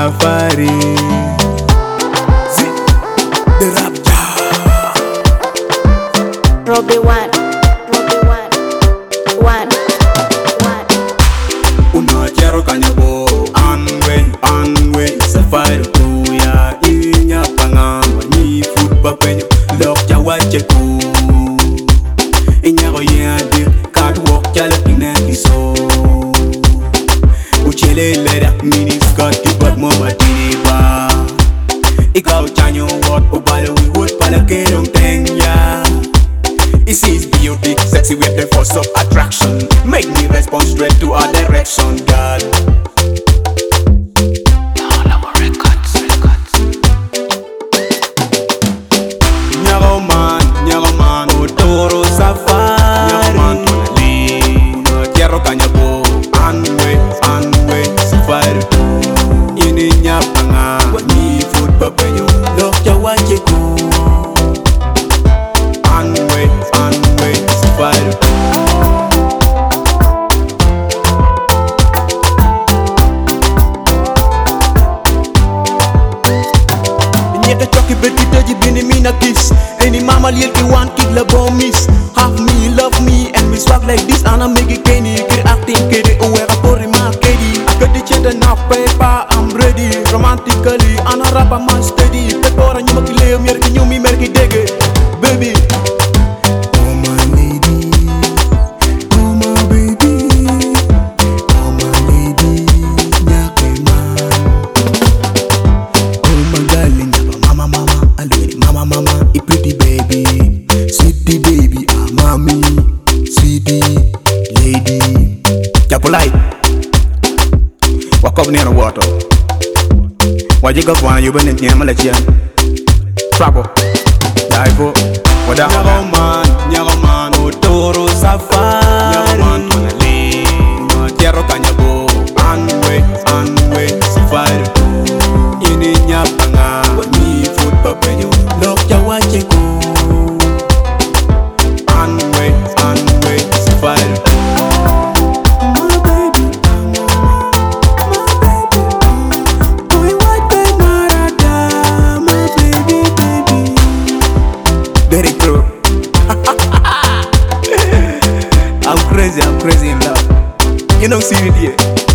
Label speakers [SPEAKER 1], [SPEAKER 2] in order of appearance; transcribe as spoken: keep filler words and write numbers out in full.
[SPEAKER 1] Safari. The Raptor.
[SPEAKER 2] Robbie one, Robbie one, one, one.
[SPEAKER 1] Una quiero cañabo, anwe, anwe, Safari tuya, inya pangamba, ni futba peño, lok ya wache ku. Inya goyandi, catwalk ya la pinaki so. Uchele lera, mini skirt, kibat mo matini ba. Ikaw chanyo wat, ubalo we wood pala kerong tenya. It sees beauty, sexy with the force of attraction. Make me respond straight to our direction, God. Nyago man, nyago man, Otoro Safari. Nyago man, tonali, una quiero cañabo, anwe, anwe, Safari. Ini nyapanga, wani food papeño, lok ya wache ku. Anwe, anwe, Safari. Nyeka choki beti doji bini mina kiss. Any mama liel ki one kid la bon miss. Have me, love me, and we swag like this. Ana make it kenny, kid acting kid, uwera pori ma kedi. I got the cheddar now paper, I'm ready. Romantically, ana rapa man steady. Pepora nyuma kileo, merki nyumi, merki dege. Baby, oh my lady, oh my baby, oh my lady, nyake man. Oh my darling, mama mama, alwini mama mama, a pretty baby, sweetie baby, ah mommy, sweetie lady. Japolai, walk up near the water. Why you go for you been in here, Malaysian? Trouble, die for what up? Nyago man, nyago man, Otoro Safari. Nyago man, tonali, una quiero cañabo, anwe, anwe, Safari. Ini nyapanga, wani food papeño, lok ya wache ku. Anwe, anwe, Safari. My baby, my baby, boy, white baby, marada, my baby, baby. Very true. I'm crazy, I'm crazy in love. You know, see it here.